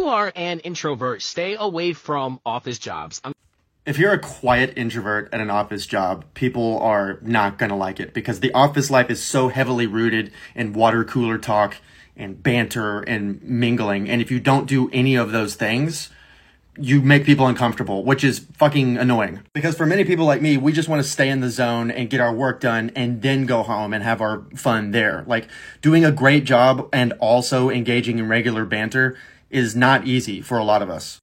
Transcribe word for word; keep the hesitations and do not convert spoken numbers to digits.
are an introvert, stay away from office jobs. I'm If you're a quiet introvert at an office job, people are not going to like it because the office life is so heavily rooted in water cooler talk and banter and mingling. And if you don't do any of those things, you make people uncomfortable, which is fucking annoying. Because for many people like me, we just want to stay in the zone and get our work done and then go home and have our fun there. Like, doing a great job and also engaging in regular banter is not easy for a lot of us.